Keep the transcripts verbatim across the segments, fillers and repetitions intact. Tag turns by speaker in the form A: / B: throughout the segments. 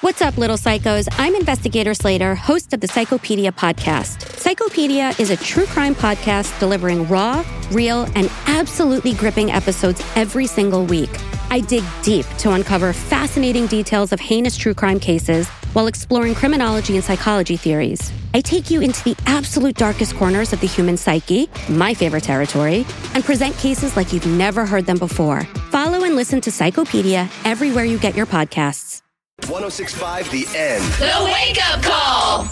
A: What's up, little psychos? I'm Investigator Slater, host of the Psychopedia podcast. Psychopedia is a true crime podcast delivering raw, real, and absolutely gripping episodes every single week. I dig deep to uncover fascinating details of heinous true crime cases while exploring criminology and psychology theories. I take you into the absolute darkest corners of the human psyche, my favorite territory, and present cases like you've never heard them before. Follow and listen to Psychopedia everywhere you get your podcasts.
B: one oh six point five The End.
C: The Wake Up Call.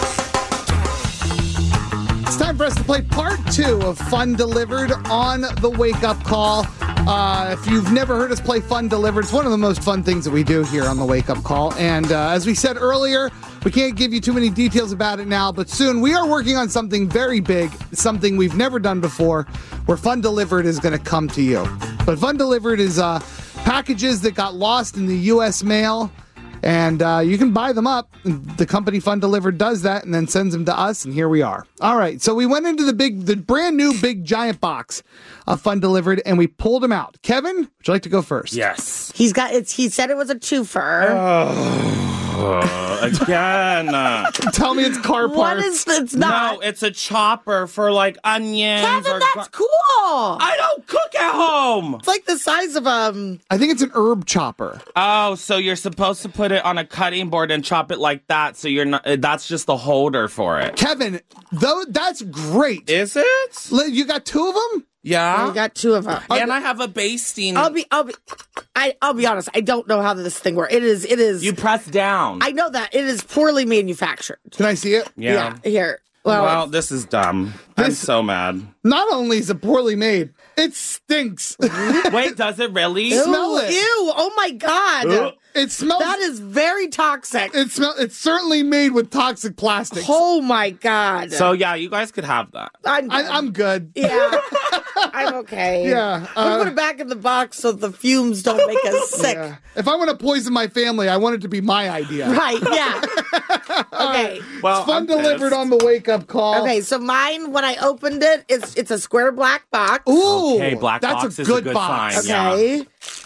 D: It's time for us to play part two of Fun Delivered on the Wake Up Call. Uh, if you've never heard us play Fun Delivered, it's one of the most fun things that we do here on the Wake Up Call. And uh, as we said earlier, we can't give you too many details about it now, but soon we are working on something very big, something we've never done before, where Fun Delivered is going to come to you. But Fun Delivered is uh, packages that got lost in the U S mail. And uh, you can buy them up. The company Fun Delivered does that and then sends them to us, and here we are. All right, so we went into the big, the brand new big giant box of Fun Delivered, and we pulled them out. Kevin, would you like to go first?
E: Yes.
F: He's got. It's. He said it was a twofer.
E: Oh, again.
D: Tell me it's car parts.
F: What is? It's not.
E: No, it's a chopper for like onions.
F: Kevin,
E: or
F: that's
E: gar-
F: cool.
E: I don't cook at home.
F: It's like the size of um.
D: I think it's an herb chopper.
E: Oh, so you're supposed to put it on a cutting board and chop it like that. So you're not. That's just the holder for it.
D: Kevin, though, that's great.
E: Is it?
D: You got two of them?
E: Yeah.
F: I got two of them.
E: And I have a basting.
F: I'll be. I'll be. I. I'll be honest. I don't know how this thing works. It is. It is.
E: You press down.
F: I know that it is poorly manufactured.
D: Can I see it?
E: Yeah.
F: Yeah, here. Well,
E: Well, this is dumb. I'm
D: This-
E: so mad.
D: Not only is it poorly made, it stinks.
E: Wait, does it really?
F: ew,
D: smell it.
F: Ew! Oh my god!
E: Ugh.
D: It smells.
F: That is very toxic.
D: It smell. It's certainly made with toxic plastics.
F: Oh my god!
E: So yeah, you guys could have that.
F: I'm.
D: I, I'm good.
F: yeah. I'm okay.
D: Yeah,
F: I'm
D: uh,
F: gonna put it back in the box so the fumes don't make us sick.
D: Yeah. If I want to poison my family, I want it to be my idea.
F: Right? Yeah. Okay.
E: Well,
D: Fun
E: I'm
D: Delivered
E: pissed.
D: on the Wake Up Call.
F: Okay. So mine, when I opened it, it's it's a square black box.
D: Ooh,
E: Okay, black
D: that's
E: box
D: a
E: is a
D: good,
E: good
D: box.
E: sign.
F: Okay.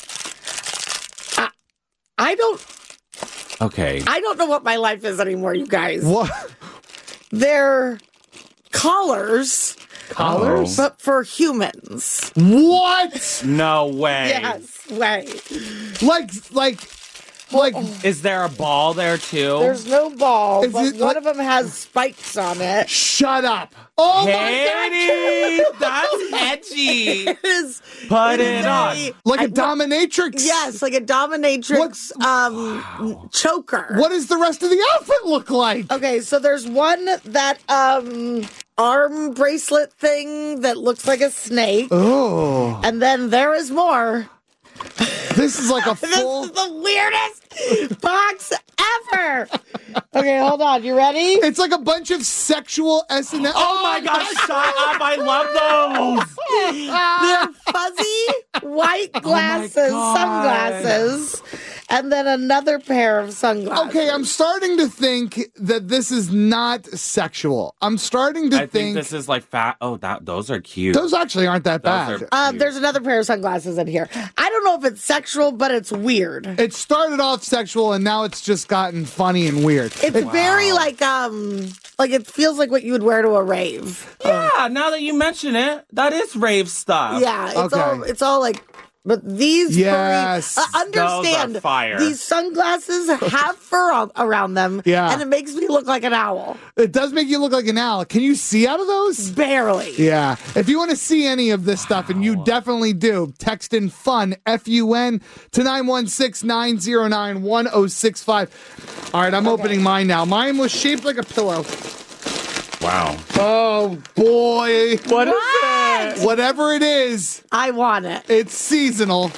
F: I, I don't.
E: Okay.
F: I don't know what my life is anymore, you guys.
D: What?
F: They're collars,
D: Collars?
F: but for humans.
D: What?
E: No way.
F: Yes. Wait.
D: Like, like, like.
E: Is there a ball there too?
F: There's no ball,
D: Is
F: but
D: it
F: one
D: like-
F: of them has spikes on it.
D: Shut up! Oh
E: Katie,
D: my God!
E: that's edgy.
F: It is.
E: Put
F: is
E: it on.
F: a-
D: Like a
F: I-
D: dominatrix.
F: Yes, like a dominatrix
D: What's-
F: um choker.
D: What does the rest of the outfit look like?
F: Okay, so there's one that um arm bracelet thing that looks like a snake.
D: Oh,
F: And then there is more.
D: this is like a
F: This
D: full.
F: is the weirdest box ever. Okay, hold on. You ready?
D: It's like a bunch of sexual S and M.
E: Oh my gosh, shut up. I love those.
F: They're fuzzy white glasses,
E: Oh God.
F: sunglasses, and then another pair of sunglasses.
D: Okay, I'm starting to think that this is not sexual. I'm starting to
E: I think this is like fat. Oh, that those are cute.
D: those actually aren't that
E: Those
D: bad.
E: are-
F: Uh, there's another pair of sunglasses in here. I don't know if it's sexual, but it's weird.
D: It started off sexual and now it's just gotten funny and weird.
F: It's very like um like it feels like what you would wear to a rave.
E: Yeah, now that you mention it, that is rave stuff.
F: Yeah, it's
D: Okay.
F: all it's all like. But these
D: Yes.
F: furry, uh, understand
E: Those are fire.
F: these sunglasses have fur on, around them,
D: Yeah.
F: and it makes me look like an owl.
D: It does make you look like an owl. Can you see out of those?
F: Barely.
D: Yeah. If you want to see any of this stuff, and you definitely do, text in FUN, F U N, to nine one six, nine zero nine, one oh six five. All right, I'm opening mine now. Mine was shaped like a pillow.
E: Wow.
D: Oh, boy.
E: What is
F: What?
E: it?
D: Whatever it is,
F: I want it.
D: it's seasonal.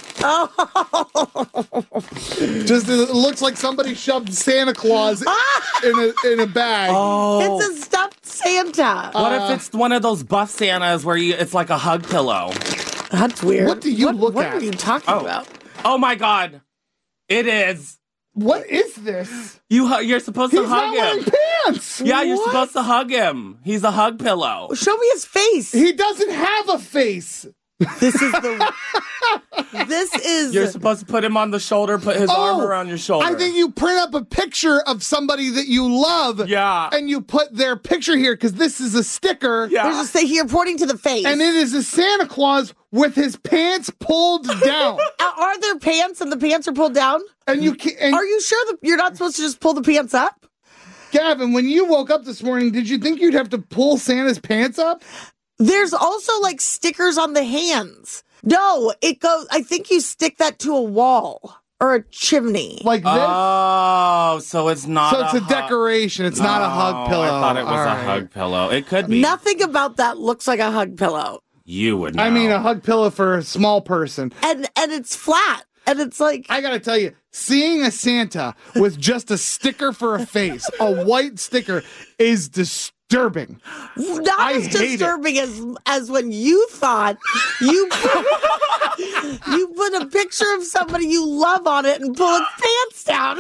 F: Oh,
D: Just it looks like somebody shoved Santa Claus in a in a bag.
E: Oh.
F: it's a stuffed Santa.
E: What if it's one of those buff Santas where you it's like a hug pillow?
F: That's weird.
D: What do you
F: what,
D: look
F: what
D: at?
F: are you talking
E: Oh.
F: about?
E: Oh my god. It is.
D: What is this?
E: You hu- you're supposed
D: He's
E: to hug
D: not wearing
E: him.
D: pants.
E: Yeah, you're
F: What?
E: supposed to hug him. He's a hug pillow.
F: Show me his face.
D: He doesn't have a face.
F: This is the. This is.
E: You're supposed to put him on the shoulder, put his
D: Oh,
E: arm around your shoulder.
D: I think you print up a picture of somebody that you love.
E: Yeah.
D: And you put their picture here because this is a sticker.
E: Yeah.
F: There's a thing here pointing to the face.
D: And it is a Santa Claus with his pants pulled down.
F: Uh, Are there pants and the pants are pulled down?
D: And you can and
F: Are you sure that you're not supposed to just pull the pants up?
D: Gavin, when you woke up this morning, did you think you'd have to pull Santa's pants up?
F: There's also like stickers on the hands. No, it goes, I think you stick that to a wall or a chimney.
D: Like this?
E: Oh, so it's not.
D: so it's a,
E: hug-
D: decoration. It's not a hug
E: Oh,
D: pillow.
E: I thought it was
D: All
E: a
D: right.
E: hug pillow. It could be.
F: Nothing about that looks like a hug pillow.
E: You would know.
D: I mean, a hug pillow for a small person.
F: And and it's flat. And it's like,
D: I gotta tell you, seeing a Santa with just a sticker for a face, a white sticker, is disturbing.
F: not
D: I
F: as
D: hate it.
F: disturbing as as when you thought you put, you put a picture of somebody you love on it and pull its pants down.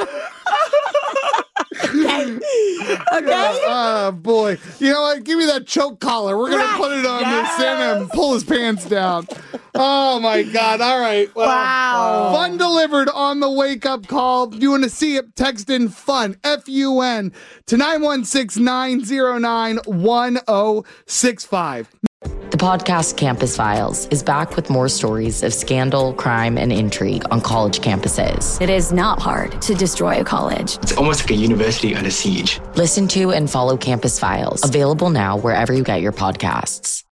F: Okay. Okay.
D: Oh boy! You know what? Give me that choke collar. We're gonna
F: Right.
D: put it on
E: Yes.
D: this Santa and pull his pants down. Oh my God! All right. Well,
F: Wow.
D: Fun delivered on the wake up call. If you want to see it, text in fun F U N to nine one six nine zero nine one zero six five.
G: The podcast Campus Files is back with more stories of scandal, crime, and intrigue on college campuses.
H: It is not hard to destroy a college.
I: It's almost like a university under siege.
G: Listen to and follow Campus Files, available now wherever you get your podcasts.